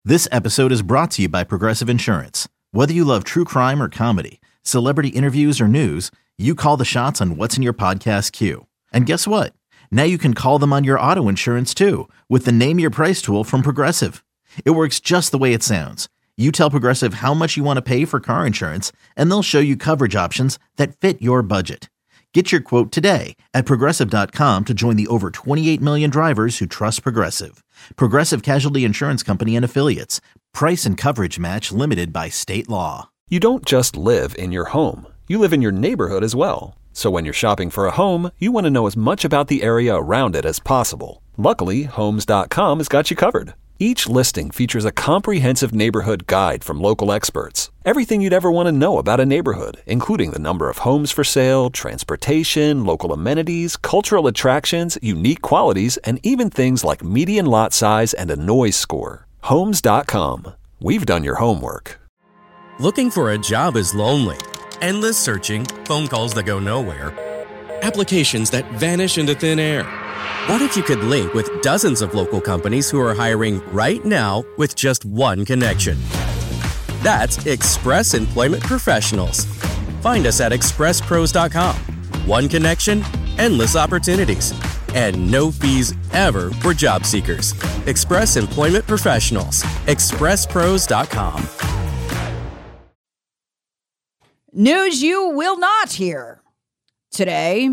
This episode is brought to you by Progressive Insurance. Whether you love true crime or comedy, celebrity interviews or news, you call the shots on what's in your podcast queue. And guess what? Now you can call them on your auto insurance too with the Name Your Price tool from Progressive. It works just the way it sounds. You tell Progressive how much you want to pay for car insurance, and they'll show you coverage options that fit your budget. Get your quote today at Progressive.com to join the over 28 million drivers who trust Progressive. Progressive Casualty Insurance Company and Affiliates. Price and coverage match limited by state law. You don't just live in your home. You live in your neighborhood as well. So when you're shopping for a home, you want to know as much about the area around it as possible. Luckily, Homes.com has got you covered. Each listing features a comprehensive neighborhood guide from local experts. Everything you'd ever want to know about a neighborhood, including the number of homes for sale, transportation, local amenities, cultural attractions, unique qualities, and even things like median lot size and a noise score. Homes.com. We've done your homework. Looking for a job is lonely. Endless searching, phone calls that go nowhere, applications that vanish into thin air. What if you could link with dozens of local companies who are hiring right now with just one connection? That's Express Employment Professionals. Find us at expresspros.com. One connection, endless opportunities, and no fees ever for job seekers. Express Employment Professionals. expresspros.com. News you will not hear today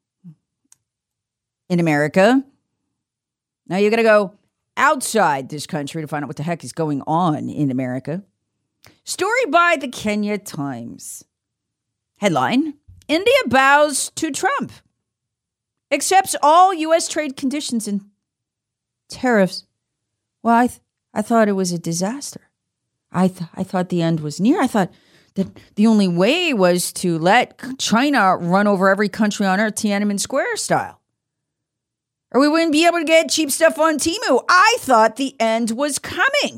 in America. Now you're going to go outside this country to find out what the heck is going on in America. Story by the Kenya Times. Headline: India bows to Trump, accepts all U.S. trade conditions and tariffs. Well, I thought it was a disaster. I thought the end was near. I thought that the only way was to let China run over every country on earth, Tiananmen Square style. Or we wouldn't be able to get cheap stuff on Temu. I thought the end was coming.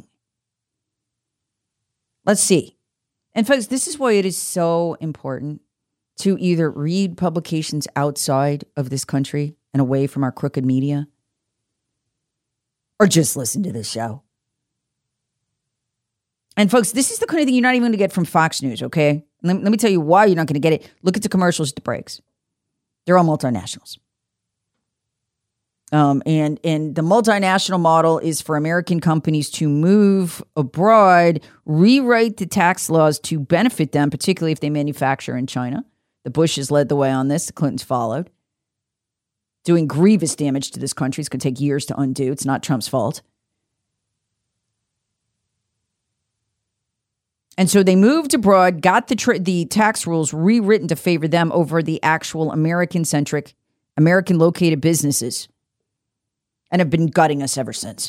Let's see. And folks, this is why it is so important to either read publications outside of this country and away from our crooked media, or just listen to this show. And folks, this is the kind of thing you're not even going to get from Fox News, okay? Let me tell you why you're not going to get it. Look at the commercials at the breaks. They're all multinationals. And the multinational model is for American companies to move abroad, rewrite the tax laws to benefit them, particularly if they manufacture in China. The Bushes led the way on this. The Clintons followed. Doing grievous damage to this country. It's going to take years to undo. It's not Trump's fault. And so they moved abroad, got the tax rules rewritten to favor them over the actual American-centric, American-located businesses, and have been gutting us ever since.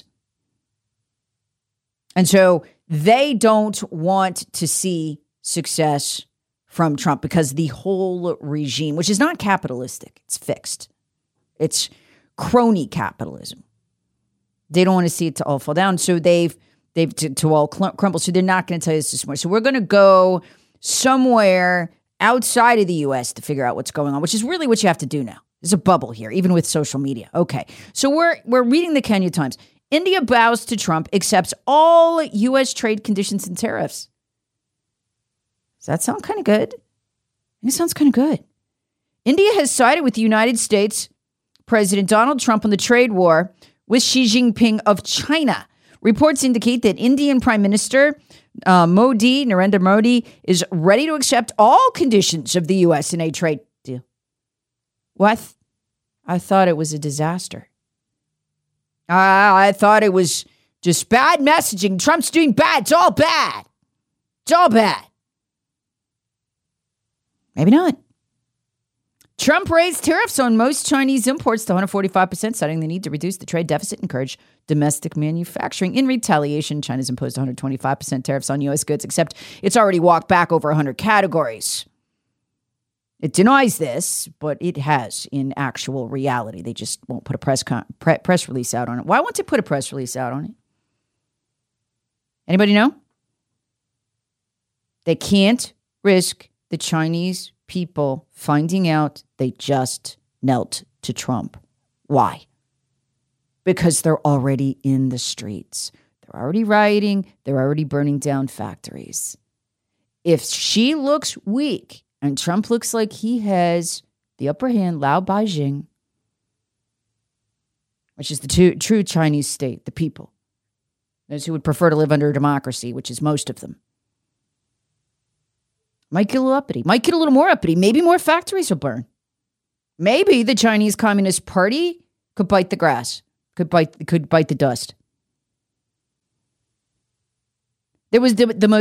And so they don't want to see success from Trump because the whole regime, which is not capitalistic, it's fixed. It's crony capitalism. They don't want to see it to all fall down. So they've to all crumble. So they're not going to tell you this morning. So we're going to go somewhere outside of the U.S. to figure out what's going on, which is really what you have to do now. There's a bubble here, even with social media. Okay, so we're reading the Kenya Times. India bows to Trump, accepts all U.S. trade conditions and tariffs. Does that sound kind of good? It sounds kind of good. India has sided with the United States President Donald Trump on the trade war with Xi Jinping of China. Reports indicate that Indian Prime Minister Narendra Modi, is ready to accept all conditions of the U.S. in a trade deal. What? I thought it was a disaster. I thought it was just bad messaging. Trump's doing bad. It's all bad. It's all bad. Maybe not. Trump raised tariffs on most Chinese imports to 145%, citing the need to reduce the trade deficit and encourage domestic manufacturing. In retaliation, China's imposed 125% tariffs on U.S. goods, except it's already walked back over 100 categories. It denies this, but it has in actual reality. They just won't put a press release out on it. Why won't they put a press release out on it? Anybody know? They can't risk the Chinese people finding out they just knelt to Trump. Why? Because they're already in the streets. They're already rioting. They're already burning down factories. If she looks weak and Trump looks like he has the upper hand, Lao Beijing, which is the true Chinese state, the people, those who would prefer to live under a democracy, which is most of them, might get a little uppity, might get a little more uppity. Maybe more factories will burn. Maybe the Chinese Communist Party could bite the grass, could bite the dust. There was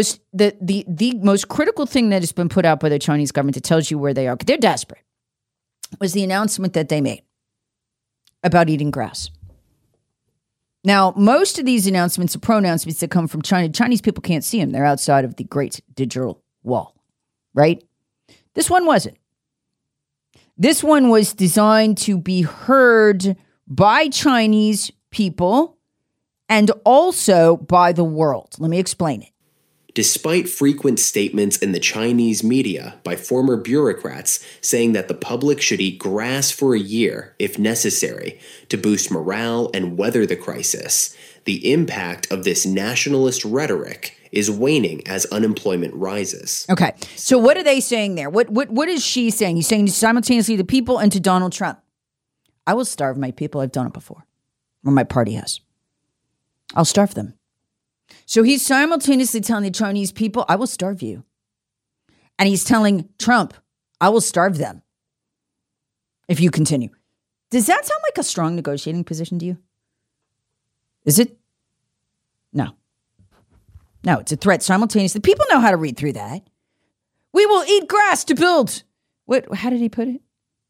the most critical thing that has been put out by the Chinese government that tells you where they are, because they're desperate, was the announcement that they made about eating grass. Now, most of these announcements are pro-announcements that come from China. Chinese people can't see them. They're outside of the Great Digital Wall, right? This one wasn't. This one was designed to be heard by Chinese people and also by the world. Let me explain it. Despite frequent statements in the Chinese media by former bureaucrats saying that the public should eat grass for a year, if necessary, to boost morale and weather the crisis, the impact of this nationalist rhetoric is waning as unemployment rises. Okay, so what are they saying there? What is she saying? He's saying simultaneously to people and to Donald Trump. I will starve my people. I've done it before. Or my party has. I'll starve them. So he's simultaneously telling the Chinese people, I will starve you. And he's telling Trump, I will starve them if you continue. Does that sound like a strong negotiating position to you? Is it? No. No, it's a threat simultaneously. People know how to read through that. We will eat grass to build. How did he put it?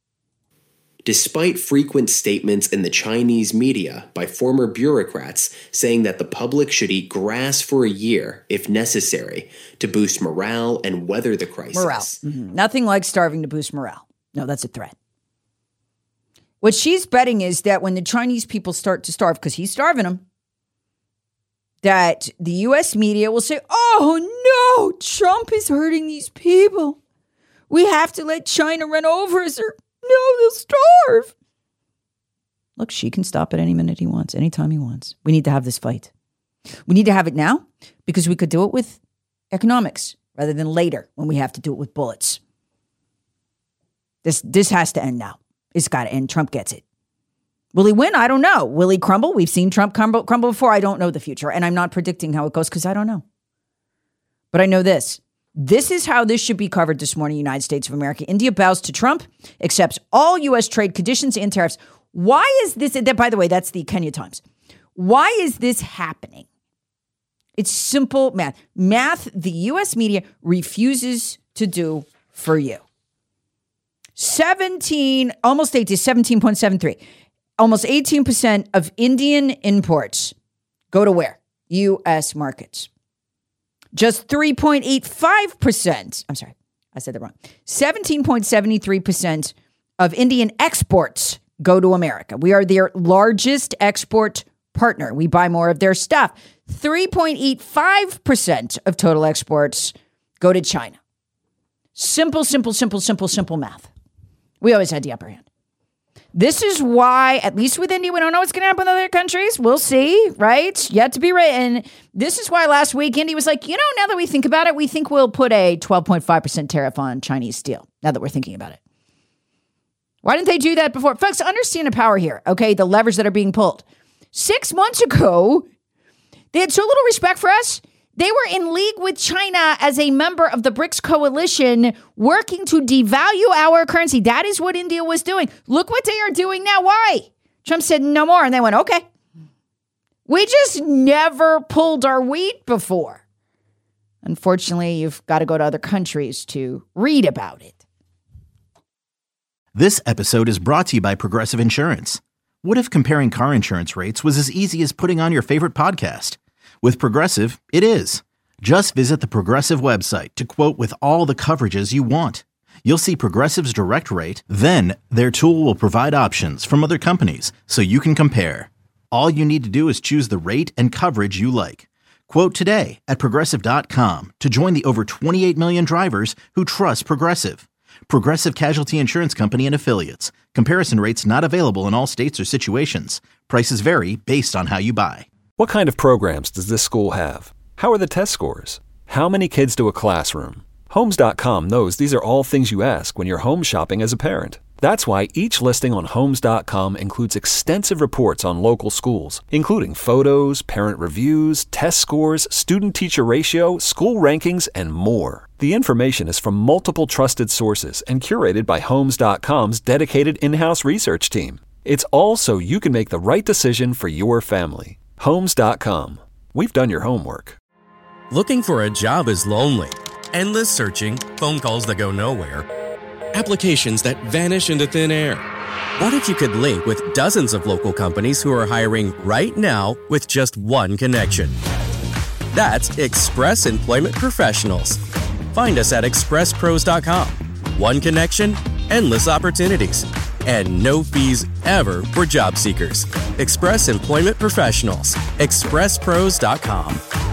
Despite frequent statements in the Chinese media by former bureaucrats saying that the public should eat grass for a year, if necessary, to boost morale and weather the crisis. Morale. Mm-hmm. Nothing like starving to boost morale. No, that's a threat. What she's betting is that when the Chinese people start to starve, because he's starving them, that the U.S. media will say, oh, no, Trump is hurting these people. We have to let China run over us or no, they'll starve. Look, she can stop at any minute he wants, anytime he wants. We need to have this fight. We need to have it now because we could do it with economics rather than later when we have to do it with bullets. This has to end now. It's got to end. Trump gets it. Will he win? I don't know. Will he crumble? We've seen Trump crumble before. I don't know the future, and I'm not predicting how it goes because I don't know. But I know this. This is how this should be covered this morning, United States of America. India bows to Trump, accepts all U.S. trade conditions and tariffs. Why is this? By the way, that's the Kenya Times. Why is this happening? It's simple math. Math the U.S. media refuses to do for you. 17.73. Almost 18% of Indian imports go to where? U.S. markets. Just 3.85%. I'm sorry, I said that wrong. 17.73% of Indian exports go to America. We are their largest export partner. We buy more of their stuff. 3.85% of total exports go to China. Simple math. We always had the upper hand. This is why, at least with India, we don't know what's going to happen with other countries. We'll see, right? Yet to be written. This is why last week India was like, now that we think about it, we think we'll put a 12.5% tariff on Chinese steel, now that we're thinking about it. Why didn't they do that before? Folks, understand the power here, okay? The levers that are being pulled. 6 months ago, they had so little respect for us. They were in league with China as a member of the BRICS coalition, working to devalue our currency. That is what India was doing. Look what they are doing now. Why? Trump said no more, and they went, okay. We just never pulled our weight before. Unfortunately, you've got to go to other countries to read about it. This episode is brought to you by Progressive Insurance. What if comparing car insurance rates was as easy as putting on your favorite podcast? With Progressive, it is. Just visit the Progressive website to quote with all the coverages you want. You'll see Progressive's direct rate, then their tool will provide options from other companies so you can compare. All you need to do is choose the rate and coverage you like. Quote today at Progressive.com to join the over 28 million drivers who trust Progressive. Progressive Casualty Insurance Company and Affiliates. Comparison rates not available in all states or situations. Prices vary based on how you buy. What kind of programs does this school have? How are the test scores? How many kids do a classroom? Homes.com knows these are all things you ask when you're home shopping as a parent. That's why each listing on Homes.com includes extensive reports on local schools, including photos, parent reviews, test scores, student-teacher ratio, school rankings, and more. The information is from multiple trusted sources and curated by Homes.com's dedicated in-house research team. It's all so you can make the right decision for your family. Homes.com. We've done your homework. Looking for a job is lonely. Endless searching, phone calls that go nowhere, applications that vanish into thin air. What if you could link with dozens of local companies who are hiring right now with just one connection? That's Express Employment Professionals. Find us at expresspros.com. One connection, endless opportunities, and no fees ever for job seekers. Express Employment Professionals. expresspros.com.